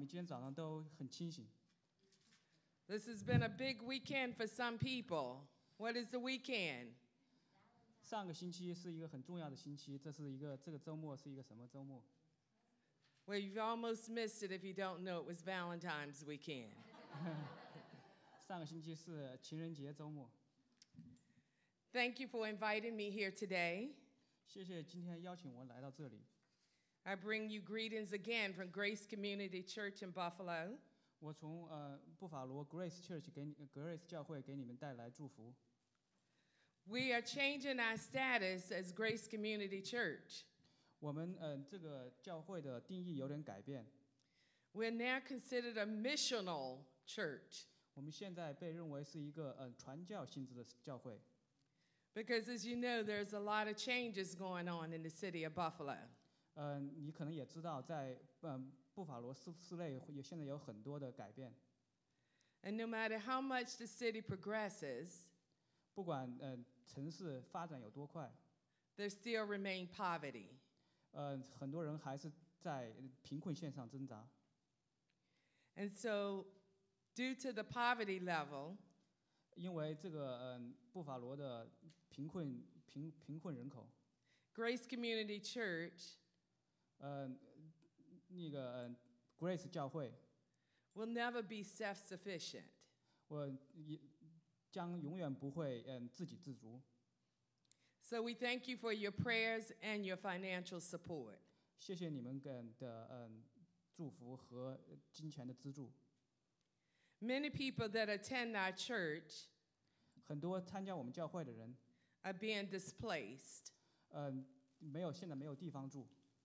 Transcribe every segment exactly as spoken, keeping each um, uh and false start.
今天早上都很清醒。 This has been a big weekend for some people. What is the weekend? 上个星期是一个很重要的星期，这是一个这个周末是一个什么周末？ Well, you've almost missed it if you don't know it was Valentine's weekend. 上个星期是情人节周末。 Thank you for inviting me here today. 谢谢今天邀请我来到这里。 I bring you greetings again from Grace Community Church in Buffalo. 我从呃布法罗 Grace Church 给你 Grace 教会给你们带来祝福。 We are changing our status as Grace Community Church. 我们呃这个教会的定义有点改变。 We're now considered a missional church. 我们现在被认为是一个呃传教性质的教会。 Because as you know, there's a lot of changes going on in the city of Buffalo. 呃，你可能也知道在，在嗯布法罗市市内也现在有很多的改变。 And no matter how much the city progresses, 不管呃城市发展有多快， there still remain poverty. 呃很多人还是在贫困线上挣扎。 And so, due to the poverty level, 因为这个嗯、呃、布法罗的贫困贫贫困人口， Grace Community Church 呃那个、呃、Grace 教会， will never be self-sufficient. 我也将永远不会嗯、呃、自给自足。 So we thank you for your prayers and your financial support. 谢谢你们给的嗯、呃、祝福和金钱的资助。 Many people that attend our church 很多参加我们教会的人， are being displaced 嗯、没有现在没有地方住，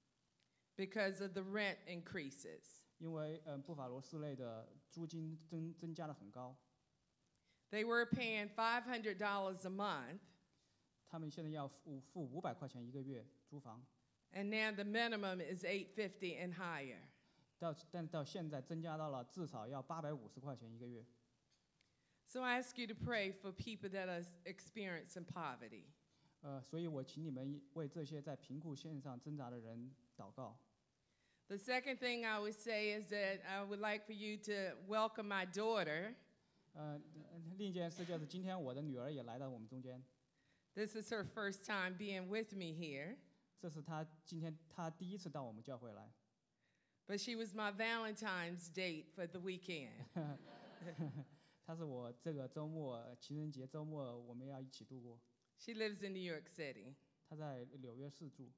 because of the rent increases. 因为嗯、呃、布法罗市内的租金增增加的很高。 They were paying five hundred dollars a month, 他们现在要付付五百块钱一个月租房， and now the minimum is eight fifty and higher. 到但到现在增加到了至少要八百五十块钱一个月。 So I ask you to pray for people that are experiencing poverty. 呃，所以我请你们为这些在贫困线上挣扎的人祷告。 The second thing I would say is that I would like for you to welcome my daughter. 呃，另一件事就是今天我的女儿也来到我们中间， This is her first time being with me here, 这是她今天她第一次到我们教会来。 but she was my Valentine's date for the weekend. 她是我这个周末情人节周末我们要一起度过。 She lives in New York City. 她在纽约市住。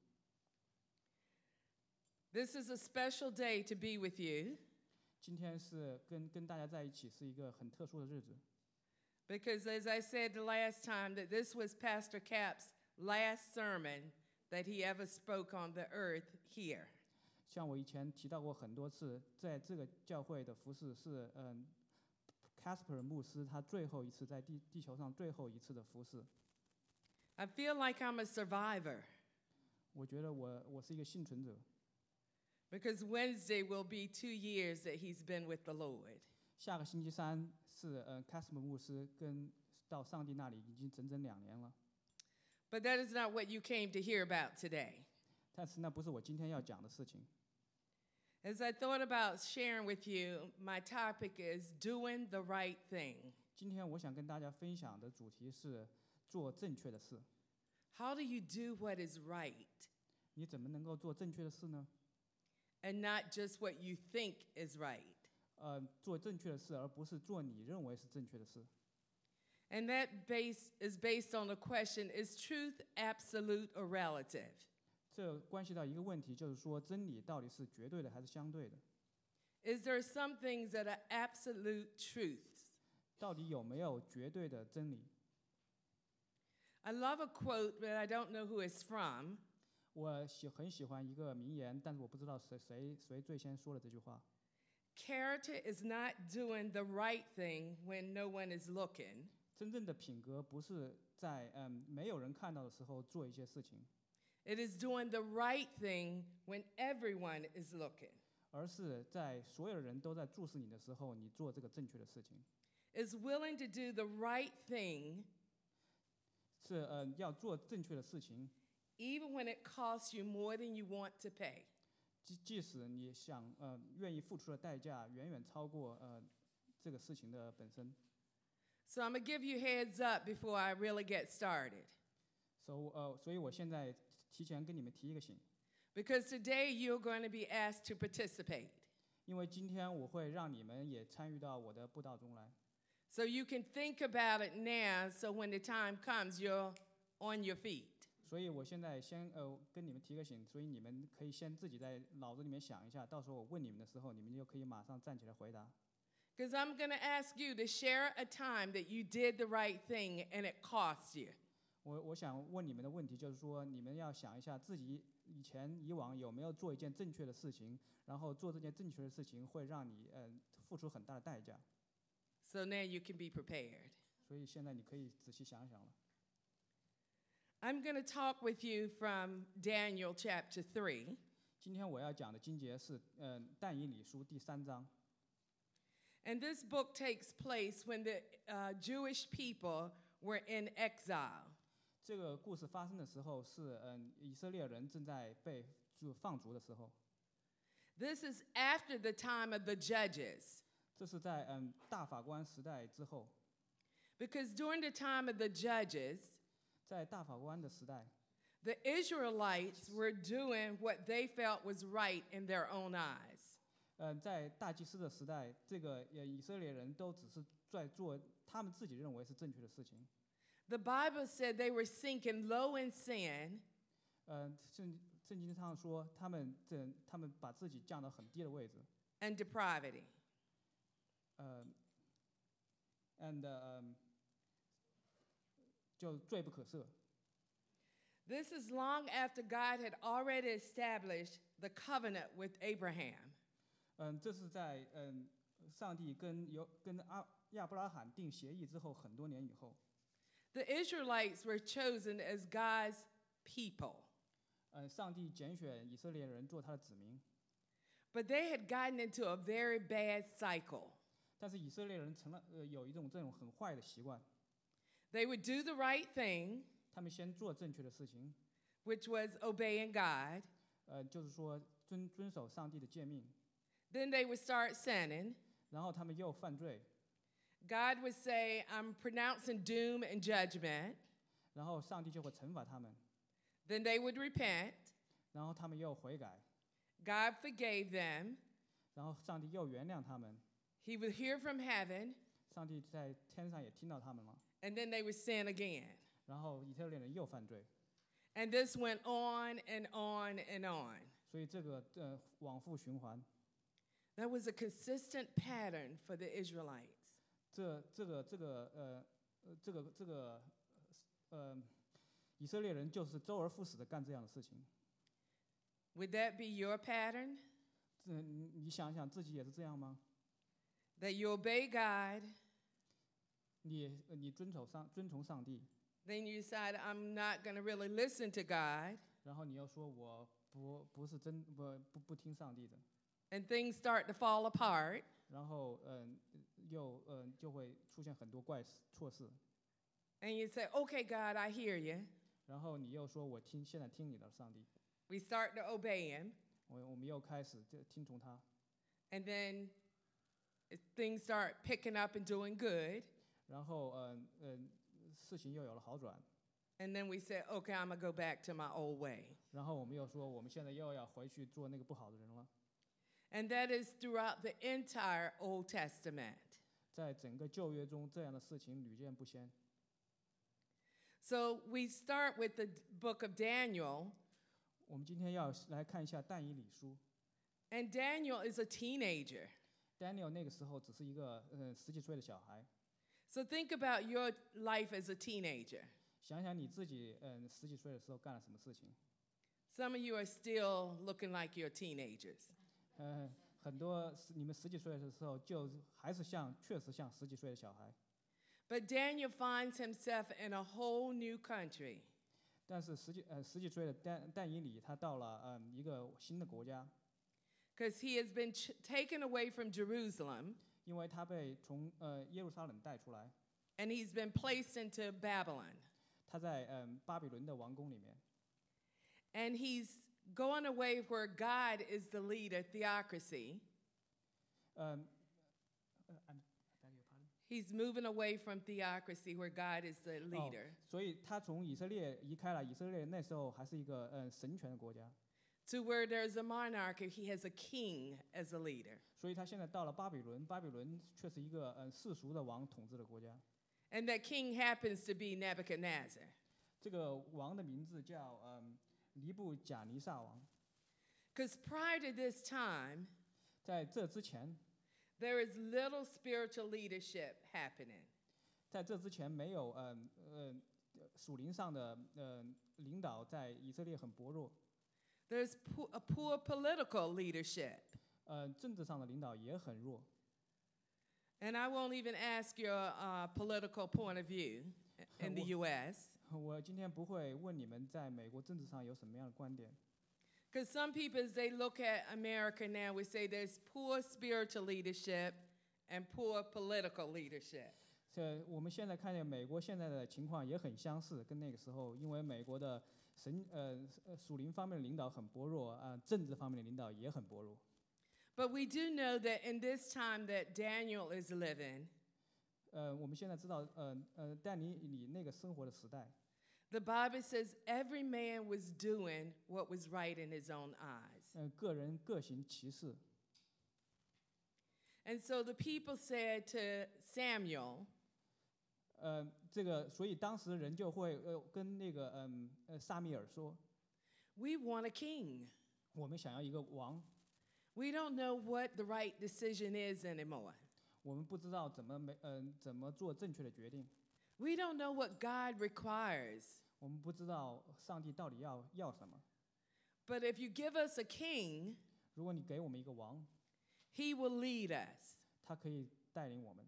This is a special day to be with you 今天是跟跟大家在一起是一个很特殊的日子， because, as I said the last time, that this was Pastor Cap's last sermon that he ever spoke on the earth here. 像我以前提到过很多次，在这个教会的服侍是嗯 ，Casper 牧师他最后一次在地地球上最后一次的服侍。 I feel like I'm a survivor 我觉得我我是一个幸存者， because Wednesday will be two years that he's been with the Lord. 下个星期三是呃 Casper 牧师跟到上帝那里已经整整两年了， But that is not what you came to hear about today. 但是那不是我今天要讲的事情。 As I thought about sharing with you, my topic is doing the right thing. 今天我想跟大家分享的主题是做正确的事。 How do you do what is right 你怎么能够做正确的事呢？ and not just what you think is right? 呃，做正确的事，而不是做你认为是正确的事。 And that base is based on the question, is truth absolute or relative? 这关系到一个问题，就是说真理到底是绝对的还是相对的？ Is there some things that are absolute truths? 到底有没有绝对的真理？ I love a quote, but I don't know who it's from. 我喜很喜欢一个名言，但是我不知道谁谁谁最先说了这句话。 Character is not doing the right thing when no one is looking. 真正的品格不是在嗯没有人看到的时候做一些事情， It is doing the right thing when everyone is looking. 而是在所有人都在注视你的时候，你做这个正确的事情。 Is willing to do the right thing 是呃要做正确的事情， even when it costs you more than you want to pay. 即即使你想呃愿意付出的代价远远超过呃这个事情的本身。 So I'm going to give you heads up before I really get started. So 呃，所以我现在提前跟你们提一个醒， Because today you're going to be asked to participate. 因为今天我会让你们也参与到我的布道中来。 So you can think about it now so when the time comes, you're on your feet. 所以我现在先呃跟你们提个醒，所以你们可以先自己在脑子里面想一下，到时候我问你们的时候，你们就可以马上站起来回答。 Because I'm going to ask you to share a time that you did the right thing and it cost you. 我我想问你们的问题就是说，你们要想一下自己以前以往有没有做一件正确的事情，然后做这件正确的事情会让你呃付出很大的代价。 So now you can be prepared. 所以现在你可以仔细想想了。 I'm going to talk with you from Daniel chapter three. 今天我要讲的经节是呃但以理书第三章。 And this book takes place when the uh, Jewish people were in exile. 这个故事发生的时候是嗯、呃、以色列人正在被就放逐的时候。 This is after the time of the judges. 这是在嗯大法官时代之后。 Because during the time of the judges, 在大法官的时代， the Israelites were doing what they felt was right in their own eyes. 嗯、呃，在大祭司的时代，这个呃以色列人都只是在做他们自己认为是正确的事情。 The Bible said they were sinking low in sin, 呃，圣圣经上说他们这他们把自己降到很低的位置。 and depravity. 呃，and 嗯、就罪不可赦。 This is long after God had already established the covenant with Abraham. 嗯，这是在嗯上帝跟有跟阿亚伯拉罕定协议之后很多年以后。 The Israelites were chosen as God's people, 嗯，上帝拣选以色列人做他的子民， but they had gotten into a very bad cycle. 但是以色列人成了呃有一种这种很坏的习惯， They would do the right thing, 他们先做正确的事情， which was obeying God. 呃，就是说遵遵守上帝的诫命， Then they would start sinning. 然后他们又犯罪， God would say, I'm pronouncing doom and judgment. 然后上帝就会惩罚他们， Then they would repent. 然后他们又悔改， God forgave them. 然后上帝又原谅他们， He would hear from heaven, 上帝在天上也听到他们了， and then they would sin again. 然后以色列人又犯罪， And this went on and on and on. 所以这个呃往复循环， That was a consistent pattern for the Israelites. 这这个这个呃呃这个这个呃以色列人就是周而复始的干这样的事情。 Would that be your pattern? 这你你想想自己也是这样吗？ That you obey God, 你呃你遵守上遵从上帝， then you decide, I'm not going to really listen to God, 然后你又说我不不是真不不不听上帝的， and things start to fall apart. 然后嗯、呃、又嗯、呃、就会出现很多怪事错事， And you say, okay, God, I hear you. 然后你又说我听现在听你的上帝， We start to obey Him, 我我们又开始就听从他， and then it- things start picking up and doing good. 然后嗯嗯、呃、事情又有了好转， And then we say, okay, I'm going to go back to my old way. 然后我们又说我们现在又要回去做那个不好的人了。 And that is throughout the entire Old Testament. 在整个旧约中，这样的事情屡见不鲜。 So we start with the book of Daniel, 我们今天要来看一下但以理书。 and Daniel is a teenager. Daniel 那个时候只是一个呃十几岁的小孩， So think about your life as a teenager. 想想你自己嗯、呃、十几岁的时候干了什么事情。 Some of you are still looking like you're teenagers. 呃，很多十你们十几岁的时候就还是像确实像十几岁的小孩， But Daniel finds himself in a whole new country. 但是十几呃十几岁的但但以理他到了嗯、呃、一个新的国家， Because he has been ch- taken away from Jerusalem, 因为他被从呃耶路撒冷带出来， and he's been placed into Babylon. 他在嗯、呃巴比伦的王宫里面， And he's going away where God is the leader, theocracy. 嗯，呃，I'm- beg your pardon? He's moving away from theocracy where God is the 哦 leader 所以他从以色列移开了，以色列那时候还是一个嗯神权的国家， to where there's a monarchy. He has a king as a leader. 所以他现在到了巴比伦，巴比伦却是一个嗯世俗的王统治的国家。 And that king happens to be Nebuchadnezzar. 这个王的名字叫嗯尼布贾尼撒王。 Because prior to this time, 在这之前， there is little spiritual leadership happening. 在这之前没有嗯嗯属灵上的嗯领导，在以色列很薄弱。 There's po- a poor political leadership. 呃，政治上的领导也很弱。 And I won't even ask your uh, political point of view in the U S. 我今天不会问你们在美国政治上有什么样的观点， Because some people, as they look at America now, we say there's poor spiritual leadership and poor political leadership. 这我们现在看见美国现在的情况也很相似，跟那个时候，因为美国的神呃呃属灵方面的领导很薄弱啊、呃政治方面的领导也很薄弱。 But we do know that in this time that Daniel is living, 呃，我们现在知道，呃呃，但你你那个生活的时代， the Bible says every man was doing what was right in his own eyes. 呃，个人各行其事， And so the people said to Samuel, 呃，这个所以当时人就会呃跟那个嗯呃撒米尔说， we want a king. 我们想要一个王， We don't know what the right decision is anymore. 我们不知道怎么没嗯、怎么做正确的决定， We don't know what God requires. 我们不知道上帝到底要要什么。 But if you give us a king, 如果你给我们一个王， he will lead us. 他可以带领我们。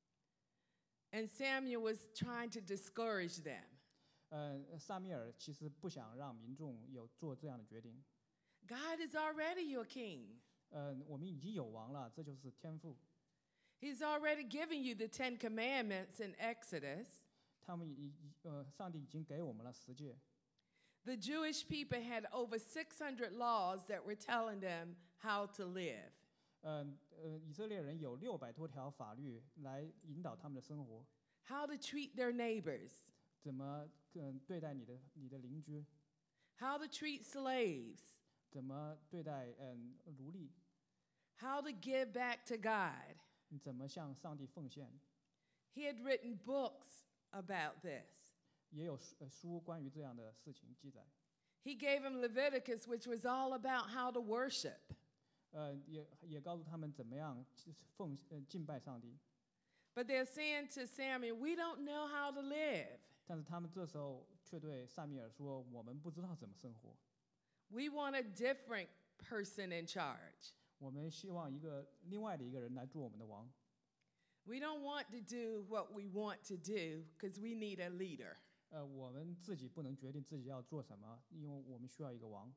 And Samuel was trying to discourage them. 呃，撒米尔其实不想让民众有做这样的决定。 God is already your king. 呃，我们已经有王了，这就是天赋。 He's already given you the Ten Commandments in Exodus. 他们已已呃，上帝已经给我们了十诫。 The Jewish people had over six hundred laws that were telling them how to live. 呃呃，以色列人有六百多条法律来引导他们的生活， How to treat their neighbors, 怎么嗯、对待你的你的邻居， how to treat slaves, 怎么对待嗯、奴隶， how to give back to God. 你怎么向上帝奉献。 He had written books about this. 也有书呃书关于这样的事情记载。 He gave them Leviticus, which was all about how to worship. 呃，也也告诉他们怎么样奉呃敬拜上帝。 But they're saying to Samuel, we don't know how to live. 但是他们这时候却对撒米尔说：“我们不知道怎么生活， We want a different person in charge. 我们希望一个另外的一个人来做我们的王。 We don't want to do what we want to do because we need a leader. 呃，我们自己不能决定自己要做什么，因为我们需要一个王。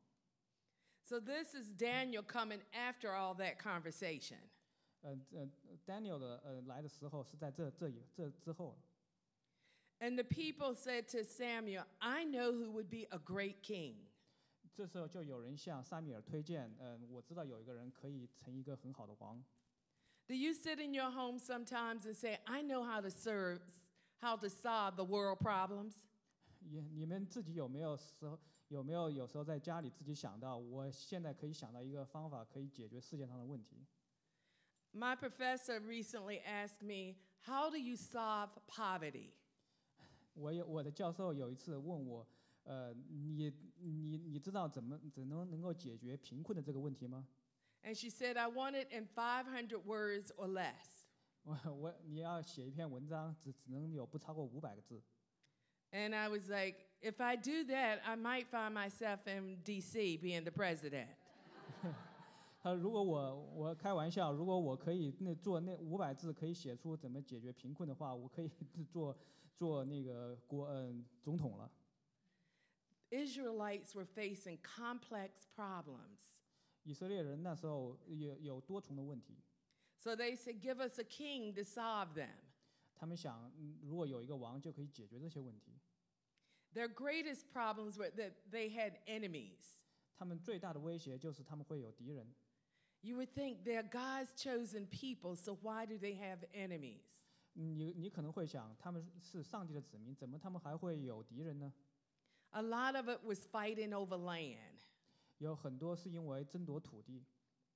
So this is Daniel coming after all that conversation. 呃呃，Daniel 的呃来的时候是在这这以这之后。 And the people said to Samuel, I know who would be a great king. 这时候就有人向撒米尔推荐，嗯、我知道有一个人可以成一个很好的王。 Do you sit in your home sometimes and say, I know how to serve, how to solve the world problems? 也你们自己有没有时候有没有有时候在家里自己想到，我现在可以想到一个方法，可以解决世界上的问题？ My professor recently asked me, how do you solve poverty? 我有我的教授有一次问我，呃，你你你知道怎么怎能能够解决贫困的这个问题吗？ And she said, I want it in five hundred words or less. 我我你要写一篇文章，只只能有不超过五百个字。 And I was like, if I do that, I might find myself in D C being the president. 他说如果我我开玩笑，如果我可以那做那五百字可以写出怎么解决贫困的话，我可以做做那个国嗯、总统了。 Israelites were facing complex problems. 以色列人那时候有有多重的问题， So they said, give us a king to solve them. 他们想，嗯如果有一个王就可以解决这些问题。 Their greatest problems were that they had enemies. 他们最大的威胁就是他们会有敌人。 You would think they're God's chosen people, so why do they have enemies? 你你可能会想，他们是上帝的子民，怎么他们还会有敌人呢？ A lot of it was fighting over land. 有很多是因为争夺土地。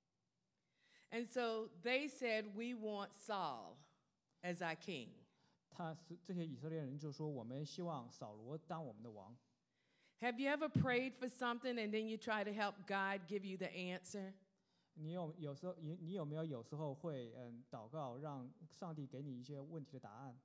And so they said, we want Saul as our king. 他是这些以色列人就说，我们希望扫罗当我们的王。 Have you ever prayed for something and then you try to help God give you the answer? 你有有时候你你有没有有时候会嗯祷告，让上帝给你一些问题的答案？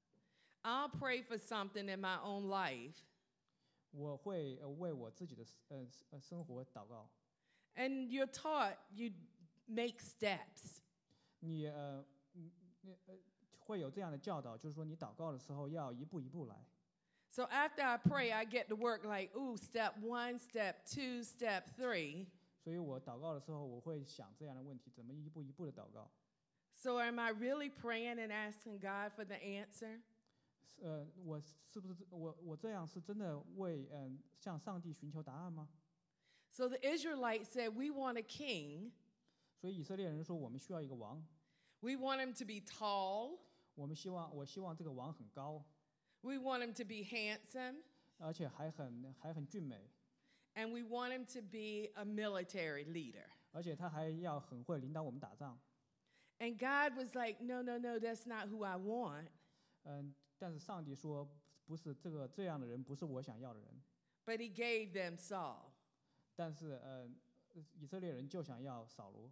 I'll pray for something in my own life, 我会呃为我自己的呃呃生活祷告。 and you're taught you make steps. 你呃嗯你呃会有这样的教导，就是说你祷告的时候要一步一步来。 So after I pray, I get to work like, ooh, step one, step two, step three. 所以我祷告的时候，我会想这样的问题，怎么一步一步的祷告。 So am I really praying and asking God for the answer? 呃，我是不是我我这样是真的为嗯、向上帝寻求答案吗？ So the Israelites said, we want a king. 所以以色列人说，我们需要一个王， We want him to be tall. 我们希望我希望这个王很高， We want him to be handsome. 而且还很还很俊美， And we want him to be a military leader. 而且他还要很会领导我们打仗。 And God was like, no, no, no, that's not who I want. 嗯，但是上帝说，不是这个这样的人，不是我想要的人。 But he gave them Saul. 但是呃，以色列人就想要扫罗。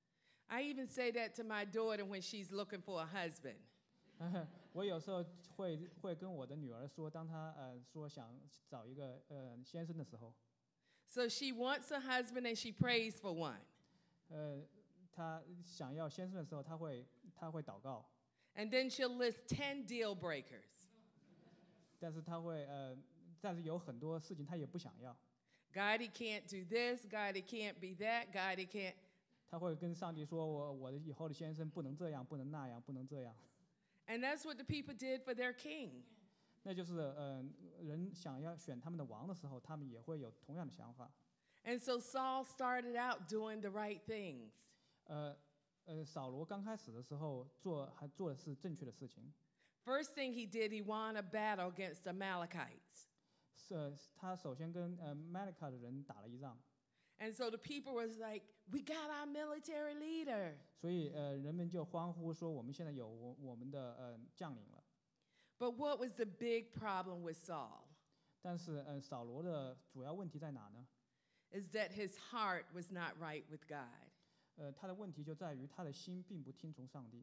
I even say that to my daughter when she's looking for a husband. 我有时候会会跟我的女儿说，当她呃说想找一个呃先生的时候， So she wants a husband and she prays for one. 呃，她想要先生的时候，她会她会祷告， And then she'll list ten deal breakers. 但是她会呃，但是有很多事情她也不想要， God, he can't do this. God, he can't be that. God, he can't. 她会跟上帝说，我我的以后的先生不能这样，不能那样，不能这样。 And that's what the people did for their king. 那就是呃，人想要选他们的王的时候，他们也会有同样的想法。 And so Saul started out doing the right things. 呃呃，扫罗刚开始的时候做还做的是正确的事情， First thing he did, he won a battle against the Amalekites. 是呃他首先跟呃 Malika 的人打了一仗， And so the people was like, we got our military leader. 所以呃人们就欢呼说，我们现在有我我们的呃将领了。 But what was the big problem with Saul? 但是呃扫罗的主要问题在哪呢？ Is that his heart was not right with God. 呃他的问题就在于他的心并不听从上帝。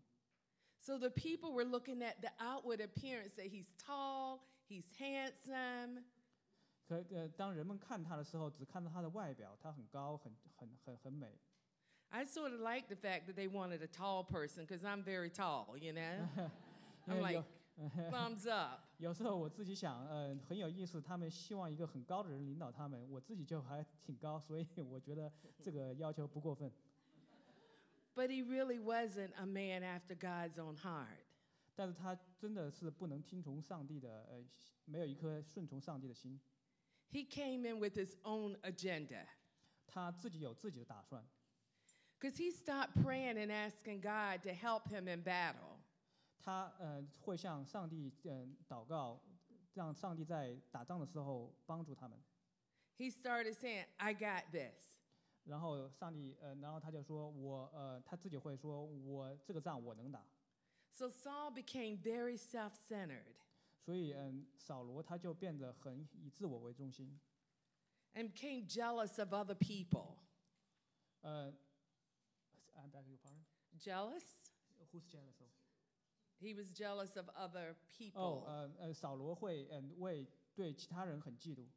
So the people were looking at the outward appearance that he's tall, he's handsome, 可呃当人们看他的时候，只看到他的外表，他很高，很很很很美。 I sort of like the fact that they wanted a tall person because I'm very tall, you know? 因 I'm 为有 like, thumbs up. 有时候我自己想，呃，很有意思，他们希望一个很高的人领导他们，我自己就还挺高，所以我觉得这个要求不过分。 But he really wasn't a man after God's own heart. 但是他真的是不能听从上帝的，呃，没有一颗顺从上帝的心， He came in with his own agenda 他自己有自己的打算。 because he stopped praying and asking God to help him in battle. 他呃会向上帝嗯、呃、祷告，让上帝在打仗的时候帮助他们。 He started saying, I got this. 然后上帝呃，然后他就说我呃他自己会说，我这个仗我能打。 So Saul became very self-centered 所以嗯、扫罗他就变得很以自我为中心， and became jealous of other people. 呃，I beg your pardon. Jealous? Who's jealous of? He was jealous of other 哦 people. 呃呃，扫罗会嗯、为对其他人很嫉妒，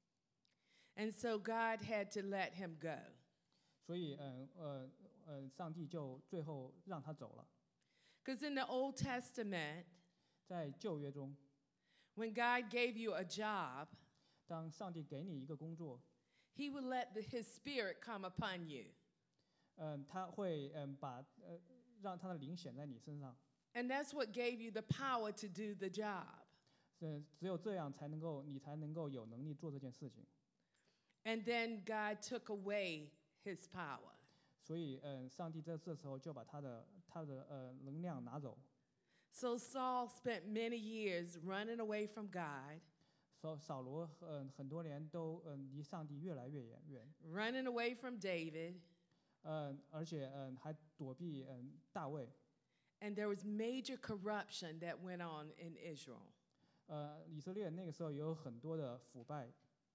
And so God had to let him go. 所以嗯呃呃，上帝就最后让他走了。 Because in the Old Testament, 在旧约中， when God gave you a job, 当上帝给你一个工作， he would let the, his spirit come upon you. 嗯、他会嗯、把呃让他的灵显在你身上， And that's what gave you the power to do the job. 嗯、只有这样才能够你才能够有能力做这件事情。 And then God took away his power. 所以，嗯，上帝在这时候就把他的他的呃能量拿走。 So Saul spent many years running away from God, 扫扫罗，嗯，很多年都嗯离上帝越来越远远， running away from David, 嗯，而且嗯还躲避嗯大卫， and there was major corruption that went on in Israel. 呃，以色列那个时候有很多的腐败，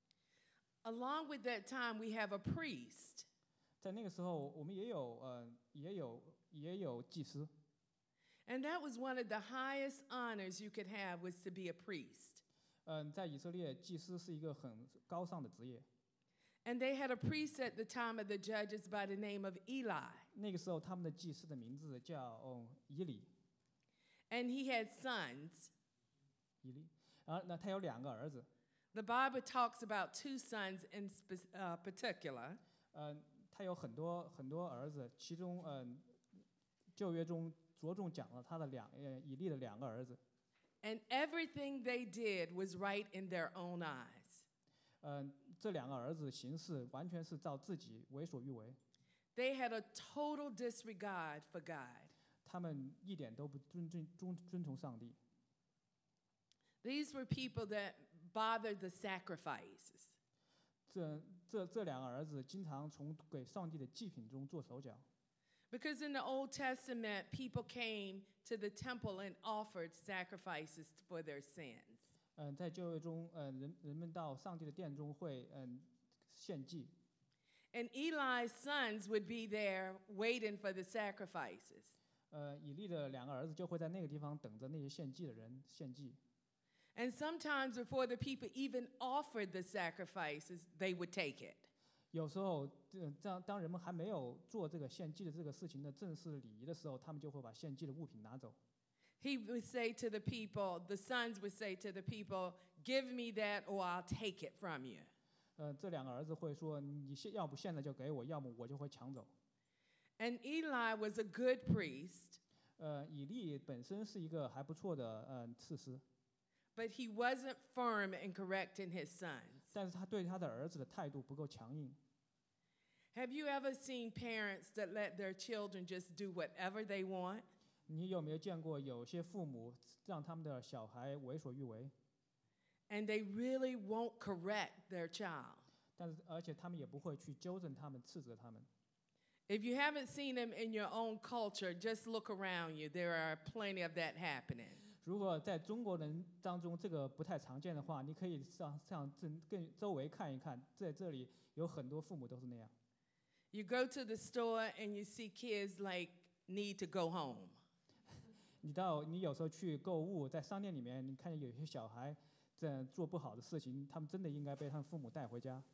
Along with that time, we have a priest. 在那个时候我们也有呃也有也有祭司， And that was one of the highest honors you could have was to be a priest. 嗯，在以色列祭司是一个很高尚的职业。 And they had a priest at the time of the judges by the name of Eli. 那个时候他们的祭司的名字叫哦以利， And he had sons. 以利，然后那他有两个儿子， The Bible talks about two sons in spe- uh, particular. 嗯，他有很多很多儿子，其中嗯旧约中着重讲了他的两呃以利的两个儿子， And everything they did was right in their own eyes. 嗯，这两个儿子行事完全是照自己为所欲为， They had a total disregard for God. 他们一点都不尊尊尊尊崇上帝。 These were people that bothered the sacrifices. 这这这两个儿子经常从给上帝的祭品中做手脚， Because in the Old Testament, people came to the temple and offered sacrifices for their sins. 嗯，在旧约中，嗯，人人们到上帝的殿中会嗯献祭， And Eli's sons would be there waiting for the sacrifices. 呃，以利的两个儿子就会在那个地方等着那些献祭的人献祭。 And sometimes before the people even offered the sacrifices, they would take it. 有时候，嗯，当当人们还没有做这个献祭的这个事情的正式礼仪的时候，他们就会把献祭的物品拿走。 He would say to the people, the sons would say to the people, "Give me that or I'll take it from you." 呃，这两个儿子会说：“你现要不现在就给我，要么我就会抢走。 And Eli was a good priest, ” 呃，以利本身是一个还不错的呃士师， but he wasn't firm in correcting his sons. 但是他对他的儿子的态度不够强硬。 Have you ever seen parents that let their children just do whatever they want? 你有没有见过有些父母让他们的小孩为所欲为， And they really won't correct their child. 但是而且他们也不会去纠正他们、斥责他们。 If you haven't seen them in your own culture, just look around you. There are plenty of that happening. 如果在中国人当中这个不太常见的话，你可以上上更更周围看一看，在这里有很多父母都是那样。 You go to the store and you see kids like need to go home. 你到你有时候去购物，在商店里面，你看见有些小孩在做不好的事情，他们真的应该被他们父母带回家。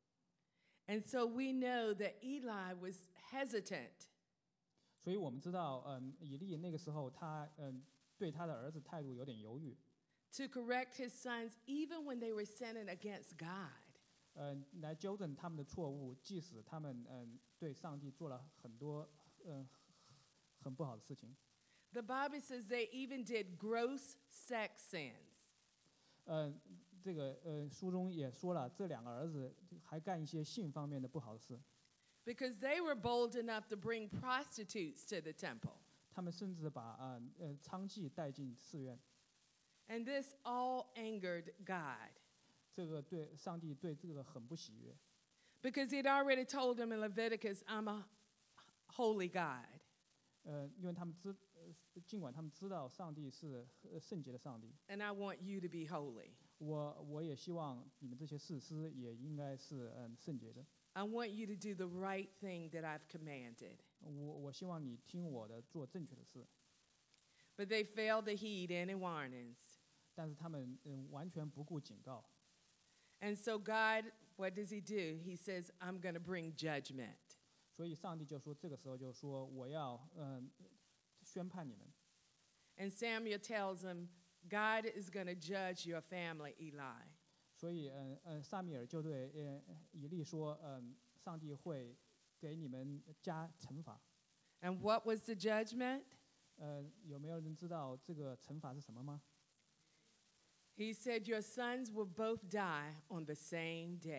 And so we know that Eli was hesitant. 所以我们知道，嗯，以利那个时候他嗯对他的儿子态度有点犹豫， To correct his sons even when they were sinning against God. 嗯，来纠正他们的错误，即使他们嗯对上帝做了很多嗯很不好的事情。 The Bible says they even did gross sex sins. 嗯，这个呃书中也说了，这两个儿子还干一些性方面的不好的事， Because they were bold enough to bring prostitutes to the temple. 他们甚至把啊呃娼妓带进寺院。 And this all angered God. 这个对上帝对这个很不喜悦， Because he'd already told them in Leviticus, I'm a holy God. 呃，因为他们知，呃尽管他们知道上帝是呃圣洁的上帝， And I want you to be holy. 我我也希望你们这些士师也应该是嗯圣洁的。 I want you to do the right thing that I've commanded. 我我希望你听我的，做正确的事。 But they failed to heed any warnings. 但是他们嗯完全不顾警告， And so God, what does he do? He says, I'm going to bring judgment. 所以上帝就说这个时候就说我要嗯宣判你们。 And Samuel tells him, God is going to judge your family, Eli. 所以嗯嗯撒米尔就对呃以利说嗯上帝会给你们加惩罚。 And what was the judgment? 呃有没有人知道这个惩罚是什么吗？ He said, your sons will both die on the same day.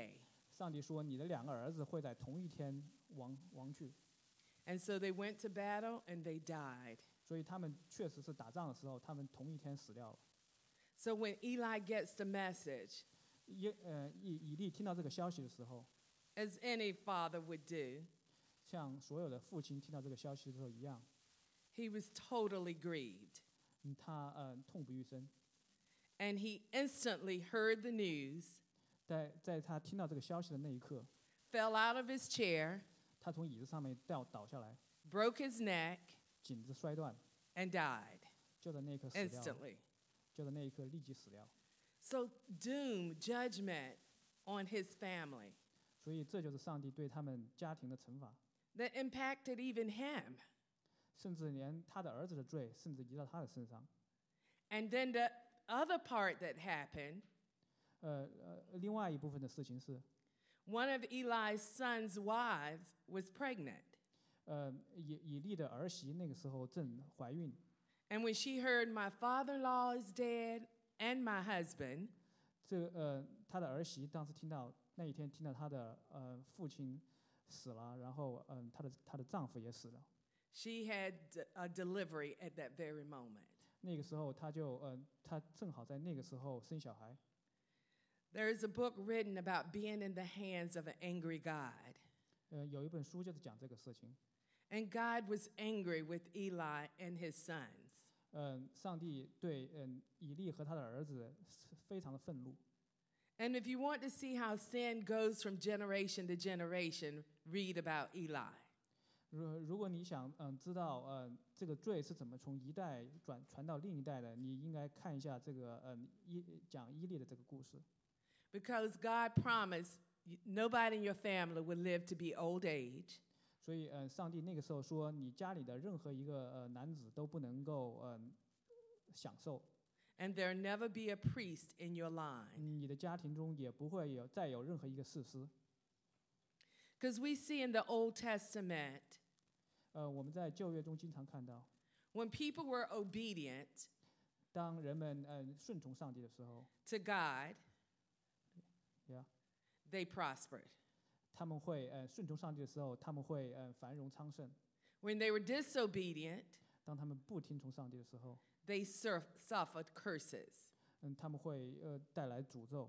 上帝说你的两个儿子会在同一天亡亡去， And so they went to battle and they died. 所以他们确实是打仗的时候，他们同一天死掉了。 So when Eli gets the message, 以呃以以利听到这个消息的时候， as any father would do, 像所有的父亲听到这个消息的时候一样， he was totally grieved. 嗯，他呃痛不欲生。 And he instantly heard the news, 在在他听到这个消息的那一刻， fell out of his chair, 他从椅子上面掉倒下来， broke his neck, 颈子摔断， and died 就在那一刻死掉了， instantly. 就在那一刻立即死掉。 So doom, judgment on his family 所以这就是上帝对他们家庭的惩罚， that impacted even him. 甚至连他的儿子的罪，甚至移到他的身上。 And then the other part that happened, 呃呃，另外一部分的事情是， one of Eli's son's wives was pregnant. 呃，以以利的儿媳那个时候正怀孕， And when she heard my father-in-law is dead and my husband, 这个呃，他的儿媳当时听到那一天听到他的呃父亲死了，然后嗯、呃，她的她的丈夫也死了， she had d- a delivery at that very moment. 那个时候她就呃，她正好在那个时候生小孩。 There is a book written about being in the hands of an angry God. 呃，有一本书就是讲这个事情。 And God was angry with Eli and his sons. 嗯、上帝对嗯、以利和他的儿子非常的愤怒。 And if you want to see how sin goes from generation to generation, read about Eli. 如如果你想嗯、知道嗯、这个罪是怎么从一代转传到另一代的，你应该看一下这个嗯、伊讲伊利的这个故事。 Because God promised y- nobody in your family would live to be old age. 所以嗯、上帝那个时候说，你家里的任何一个呃男子都不能够嗯、享受， And there'll never be a priest in your line. 你的家庭中也不会有再有任何一个士师。 Because we see in the Old Testament, 呃，我们在旧约中经常看到， when people were obedient 当人们嗯、顺从上帝的时候， to God, Yeah. they prospered. 他们会呃顺从上帝的时候，他们会呃繁荣昌盛； When they were disobedient, 当他们不听从上帝的时候， they surf- suffered curses. 嗯，他们会呃带来诅咒。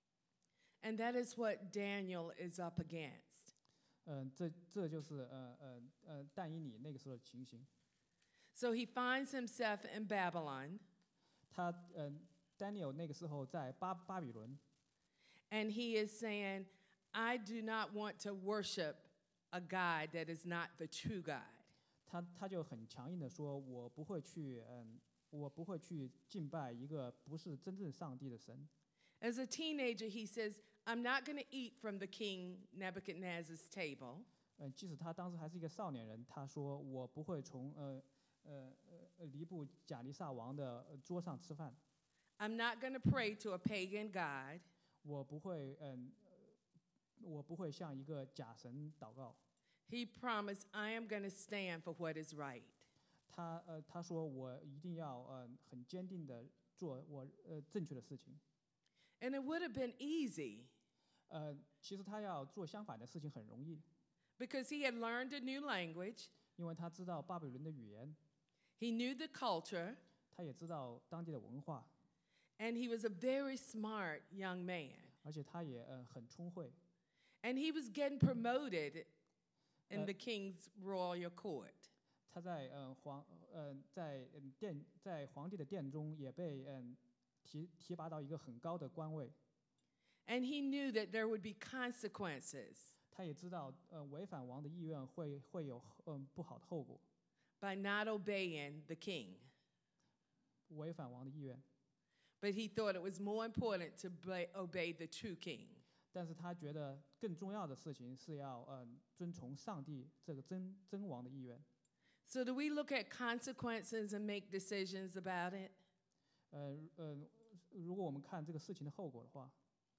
And that is what Daniel is up against. 嗯、这这就是呃呃呃但以理那个时候的情形。 So he finds himself in Babylon, 他嗯、Daniel 那个时候在巴巴比伦， and he is saying, I do not want to worship a God that is not the true God. 他他就很强硬的说，我不会去嗯、我不会去敬拜一个不是真正上帝的神。 As a teenager, he says, I'm not going to eat from the king Nebuchadnezzar's table. 嗯、即使他当时还是一个少年人，他说我不会从呃呃呃尼布贾尼撒王的呃桌上吃饭， I'm not going to pray to a pagan God. 我不会嗯、呃我不会向一个假神祷告。 He promised, I am going to stand for what is right. 他呃他说我一定要呃很坚定的做我呃正确的事情。 And it would have been easy 呃，其实他要做相反的事情很容易， because he had learned a new language, 因为他知道巴比伦的语言， he knew the culture, 他也知道当地的文化， and he was a very smart young man. 而且他也呃很聪慧。 And he was getting promoted in Uh, the king's royal court. 他在呃皇呃在嗯殿在皇帝的殿中也被嗯提提拔到一个很高的官位。 And he knew that there would be consequences 他也知道呃违反王的意愿会会有嗯不好的后果， by not obeying the king. 违反王的意愿。 But he thought it was more important to obey, obey the true king. 但是他觉得更重要的事情是要嗯遵从上帝这个真真王的意愿。 So do we look at consequences and make decisions about it? 呃呃，如果我们看这个事情的后果的话，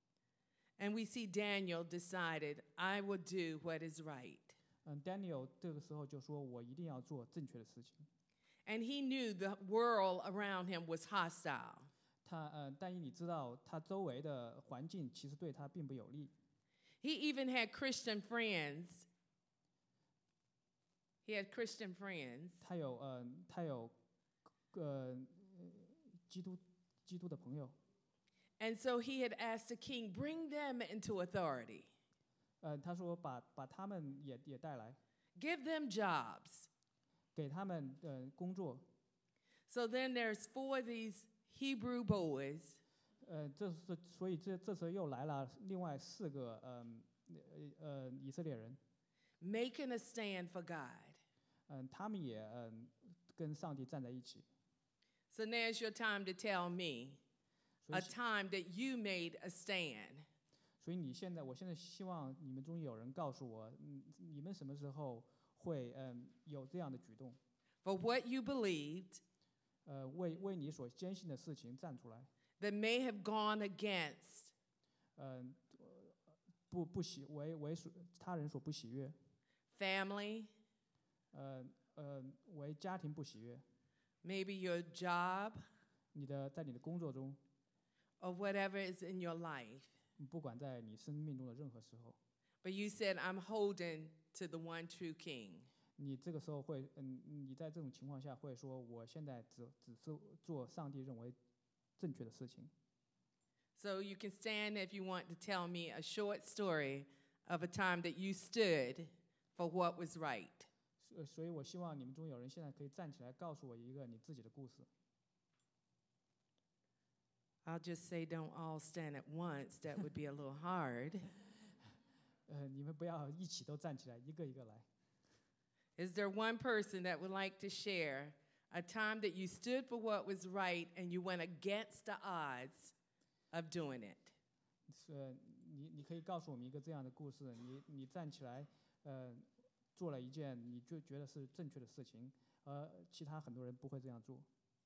And we see Daniel decided, I will do what is right. 嗯，Daniel 这个时候就说：“我一定要做正确的事情。 And he knew the world around him was hostile. ” 他呃，但以你知道，他周围的环境其实对他并不有利。 He even had Christian friends. He had Christian friends. 他有呃他有呃基督基督的朋友， And so he had asked the king, bring them into authority. 呃他说把把他们也也带来， Give them jobs. 给他们呃工作， So then there's four of these Hebrew boys. 呃这是所以这这时候又来了另外四个嗯呃呃以色列人， making a stand for God. 嗯、他们也嗯、跟上帝站在一起， So now's your time to tell me 所 a 以 time that you made a stand. 所以你现在我现在希望你们中有人告诉我，嗯你们什么时候会嗯有这样的举动， For what you believed 呃为为你所坚信的事情站出来， that may have gone against 嗯、不不喜为为所他人所不喜悦， family, 呃呃为家庭不喜悦， maybe your job, 你的在你的工作中， or whatever is in your life. 不管在你生命中的任何时候， But you said, I'm holding to the one true king. 你这个时候会嗯你在这种情况下会说，我现在只只是做上帝认为正确的事情。 So you can stand if you want to tell me a short story of a time that you stood for what was right. 所所以我希望你们中有人现在可以站起来，告诉我一个你自己的故事。 I'll just say don't all stand at once. That would be a little hard. 呃，你们不要一起都站起来，一个一个来。 Is there one person that would like to share a time that you stood for what was right and you went against the odds of doing it? 是，你你可以告诉我们一个这样的故事，你你站起来，呃，做了一件你就觉得是正确的事情，而其他很多人不会这样做。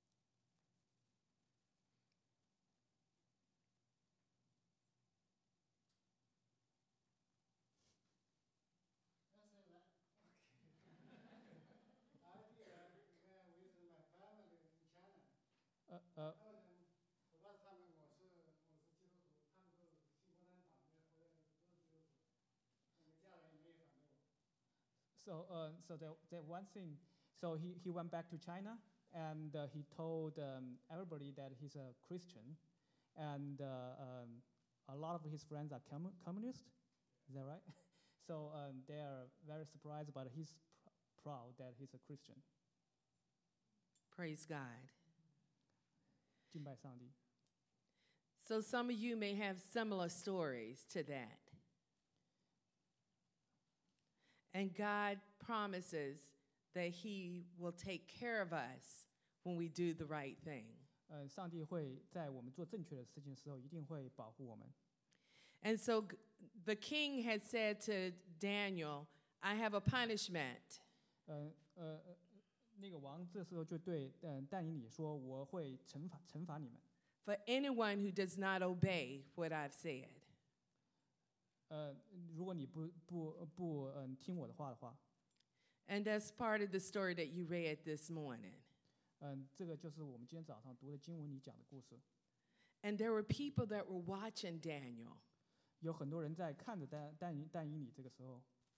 呃呃，So, uh, so the, the one thing, so he, he went back to China and uh, he told um, everybody that he's a Christian, and uh, um, a lot of his friends are commu- communist. Is that right? So um, they are very surprised, but he's pr- proud that he's a Christian. Praise God. 敬拜上帝。 So some of you may have similar stories to that. And God promises that he will take care of us when we do the right thing. 呃，上帝会在我们做正确的事情的时候，一定会保护我们。 And so g- the king had said to Daniel, I have a punishment. 呃呃，呃那个王这时候就对嗯、呃、但以理说：“我会惩罚惩罚你们。 For anyone who does not obey what I've said. 呃，如果你不不不嗯、呃、听我的话的话， And that's part of the story that you read this morning. 嗯、这个就是我们今天早上读的经文里讲的故事。 And there were people that were watching Daniel. 有很多人在看着但但以但以理这个时候，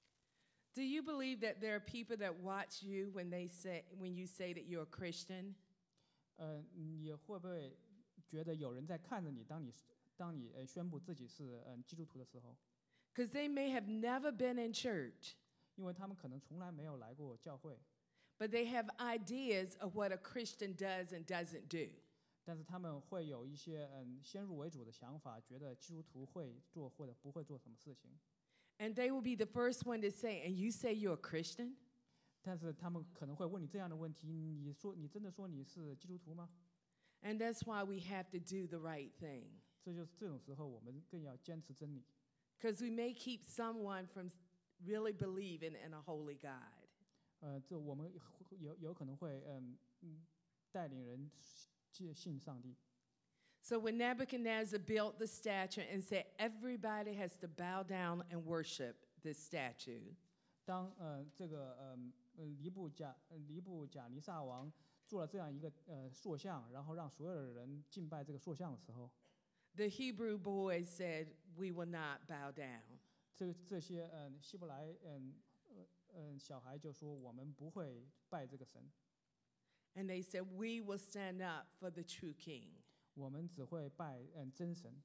Do you believe that there are people that watch you when they say when you say that you're a Christian? 呃，你会不会觉得有人在看着你？当你当你呃宣布自己是嗯、呃基督徒的时候， Because they may have never been in church, 因为他们可能从来没有来过教会， but they have ideas of what a Christian does and doesn't do. 但是他们会有一些嗯先入为主的想法，觉得基督徒会做或者不会做什么事情。 And they will be the first one to say, and you say you're a Christian? 但是他们可能会问你这样的问题：你说你真的说你是基督徒吗？ And that's why we have to do the right thing. 这就是这种时候，我们更要坚持真理， Because we may keep someone from really believing in a holy God. 呃，这我们有有可能会嗯嗯带领人信信上帝。 So when Nebuchadnezzar built the statue and said everybody has to bow down and worship this statue, 当呃这个呃呃尼布甲呃尼布甲尼撒王做了这样一个呃塑像，然后让所有的人敬拜这个塑像的时候， the Hebrew boys said, we will not bow down. 这这些嗯希伯来嗯呃嗯小孩就说我们不会拜这个神， And they said, we will stand up for the true king. 我们只会拜嗯真神。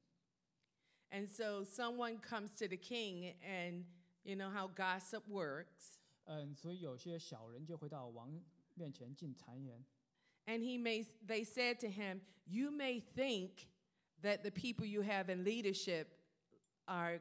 And so someone comes to the king, and you know how gossip works. 嗯，所以有些小人就会到王面前进谗言。 And he may, they said to him, you may think that the people you have in leadership are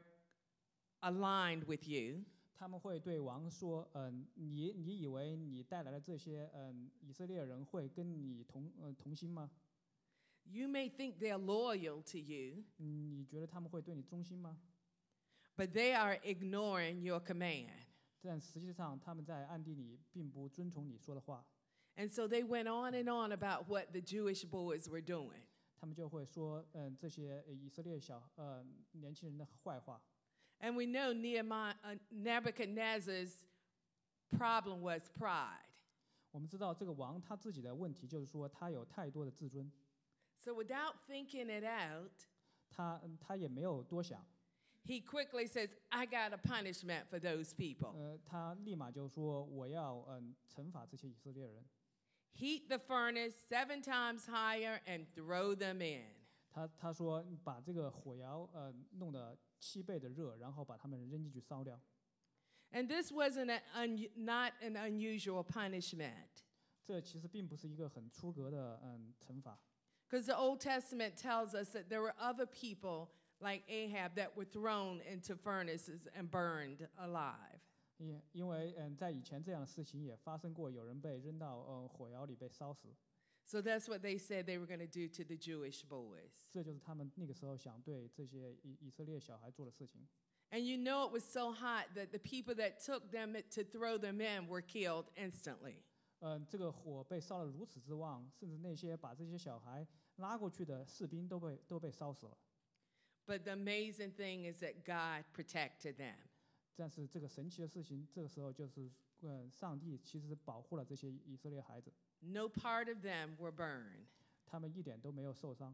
aligned with you. 他们会对王说：“嗯，你你以为你带来的这些嗯以色列人会跟你同呃同心吗？ You may think they're loyal to you, 嗯，你觉得他们会对你忠心吗？ but they are ignoring your command. 但实际上他们在暗地里并不遵从你说的话， And so they went on and on about what the Jewish boys were doing. 他们就会说嗯这些以色列小呃年轻人的坏话。 And we know Nehemiah, uh, Nebuchadnezzar's problem was pride. 我们知道这个王他自己的问题就是说他有太多的自尊， So without thinking it out, 他嗯他也没有多想， he quickly says, I got a punishment for those people. 呃，他立马就说我要嗯惩罚这些以色列人。 Heat the furnace seven times higher and throw them in. 他他说把这个火窑呃弄得七倍的热，然后把他们扔进去烧掉。 And this wasn't an un- not an unusual punishment. 这其实并不是一个很出格的嗯惩罚， Because the Old Testament tells us that there were other people like Ahab that were thrown into furnaces and burned alive. 因因为嗯在以前这样的事情也发生过，有人被扔到呃火窑里被烧死， So that's what they said they were going to do to the Jewish boys. 这就是他们那个时候想对这些以以色列小孩做的事情。 And you know it was so hot that the people that took them to throw them in were killed instantly. 嗯，这个火被烧得如此之旺，甚至那些把这些小孩拉过去的士兵都被都被烧死了。 But the amazing thing is that God protected them. 但是这个神奇的事情，这个时候就是嗯上帝其实保护了这些以色列孩子， No part of them were burned. 他们一点都没有受伤。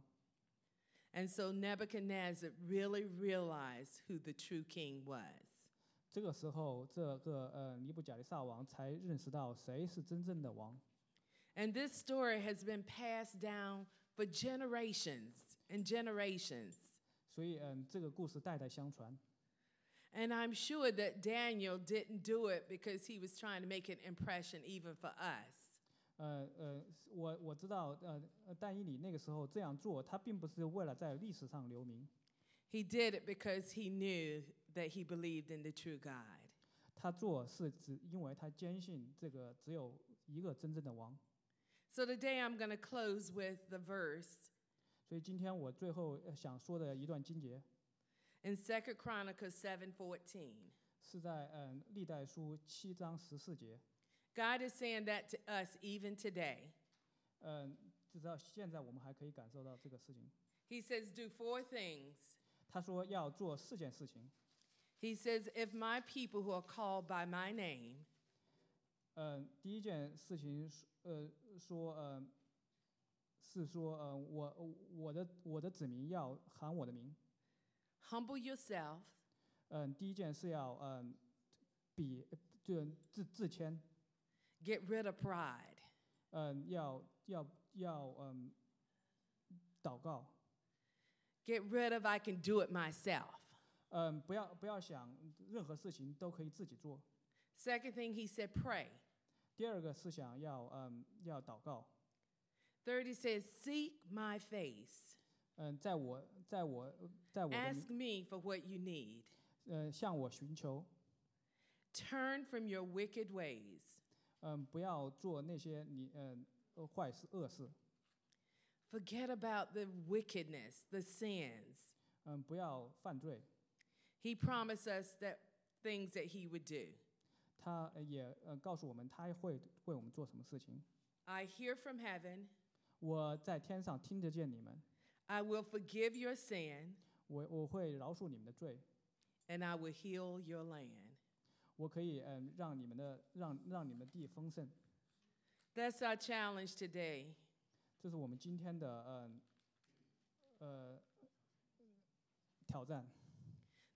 And so Nebuchadnezzar really realized who the true king was. 这个时候，这个呃尼布甲尼撒王才认识到谁是真正的王。 And this story has been passed down for generations and generations. 所以嗯，这个故事代代相传。 And I'm sure that Daniel didn't do it because he was trying to make an impression even for us. 呃呃，我我知道呃呃但以理那个时候这样做，他并不是为了在历史上留名， He did it because he knew that he believed in the true God. 他做是只因为他坚信这个只有一个真正的王。 So today I'm going to close with the verse 所以今天我最后呃想说的一段经节 in Second Chronicles seven fourteen. 是在嗯历代书七章十四节。 God is saying that to us even today. 嗯，直到现在我们还可以感受到这个事情。 He says, do four things. 他说要做四件事情。 He says, if my people who are called by my name 嗯，第一件事情是呃说呃是说呃我我的我的子民要喊我的名。 humble yourself, 嗯，第一件是要嗯比就自自谦， get rid of pride, 嗯要要要嗯祷告， get rid of I can do it myself. 嗯不要不要想任何事情都可以自己做。 Second thing, he said, pray. 第二个是想要嗯要祷告， Third, he says, seek my face. 嗯在我在我在我的 Ask me for what you need. 呃向我寻求， Turn from your wicked ways. 嗯不要做那些你嗯呃坏事恶事， Forget about the wickedness, the sins. 嗯不要犯罪。 He promised us that things that he would do. 他呃也呃告诉我们他会为我们做什么事情。 I hear from heaven. 我在天上听得见你们， I will forgive your sin, 我我会饶恕你们的罪， and I will heal your land. 我可以嗯让你们的让让你们的地丰盛。 That's our challenge today. 这是我们今天的嗯呃挑战。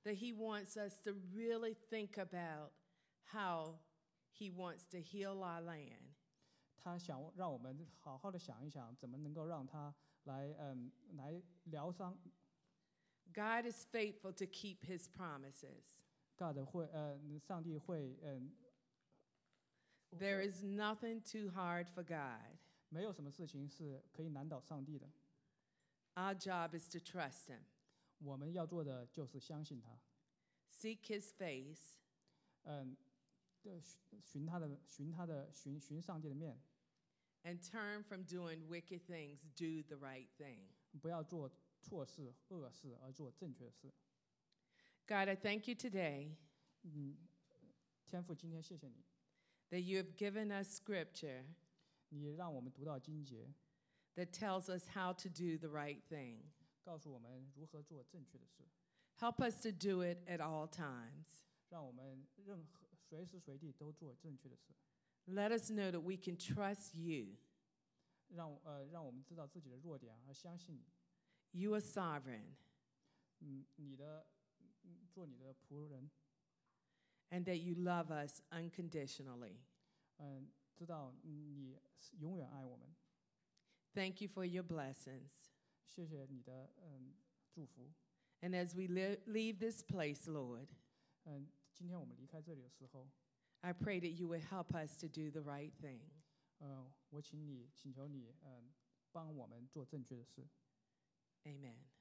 that He wants us to really think about how He wants to heal our land. 他想让我们好好的想一想，怎么能够让他来嗯来疗伤。 God is faithful to keep His promises. God 会呃，上帝会嗯、 There is nothing too hard for God. 没有什么事情是可以难倒上帝的。 Our job is to trust Him, 我们要做的就是相信他， seek His face, 嗯，对，寻寻他的寻他的寻寻上帝的面， and turn from doing wicked things, do the right thing. 不要做错事、恶事，而做正确的事。 God, I thank you today 嗯，天父，今天谢谢你， that you have given us scripture 你让我们读到经节， that tells us how to do the right thing. 告诉我们如何做正确的事， Help us to do it at all times. 让我们任何随时随地都做正确的事， Let us know that we can trust you. 让呃让我们知道自己的弱点，而相信你。 You are sovereign, 嗯，你的嗯做你的仆人， and that you love us unconditionally. 嗯，知道你永远爱我们。 Thank you for your blessings. 谢谢你的嗯祝福。 And as we li- leave this place, Lord, 嗯，今天我们离开这里的时候， I pray that you would help us to do the right thing. 嗯，我请你请求你嗯帮我们做正确的事。 Amen.